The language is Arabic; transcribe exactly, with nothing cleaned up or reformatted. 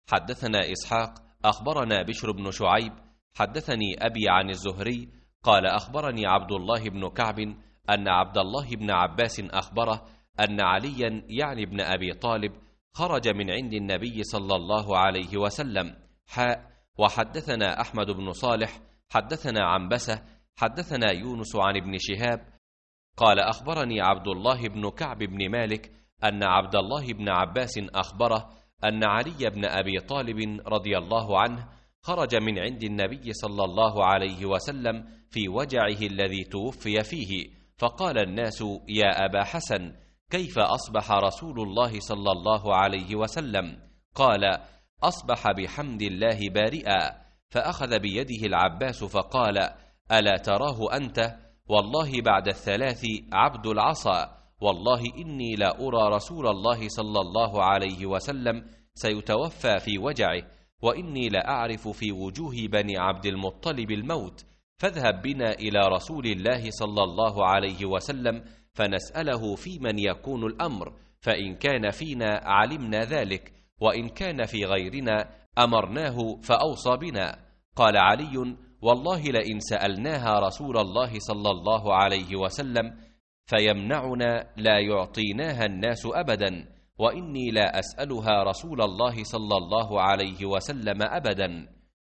حدثنا إسحاق أخبرنا بشر بن شعيب حدثني أبي عن الزهري قال أخبرني عبد الله بن كعب أن عبد الله بن عباس أخبره أن عليا يعني ابن أبي طالب خرج من عند النبي صلى الله عليه وسلم. حاء وحدثنا أحمد بن صالح حدثنا عنبسة حدثنا يونس عن ابن شهاب قال أخبرني عبد الله بن كعب بن مالك أن عبد الله بن عباس أخبره أن علي بن أبي طالب رضي الله عنه خرج من عند النبي صلى الله عليه وسلم في وجعه الذي توفي فيه، فقال الناس: يا أبا حسن، كيف أصبح رسول الله صلى الله عليه وسلم؟ قال: أصبح بحمد الله بارئا. فأخذ بيده العباس فقال: ألا تراه أنت؟ والله بعد الثلاث عبد العصا، والله إني لا أرى رسول الله صلى الله عليه وسلم سيتوفى في وجعه، وإني لأعرف في وجوه بني عبد المطلب الموت، فاذهب بنا إلى رسول الله صلى الله عليه وسلم فنسأله في من يكون الأمر، فإن كان فينا علمنا ذلك، وإن كان في غيرنا أمرناه فأوصى بنا. قال علي: والله لئن سألناها رسول الله صلى الله عليه وسلم فيمنعنا لا يعطيناها الناس أبدا، وإني لا أسألها رسول الله صلى الله عليه وسلم أبدا.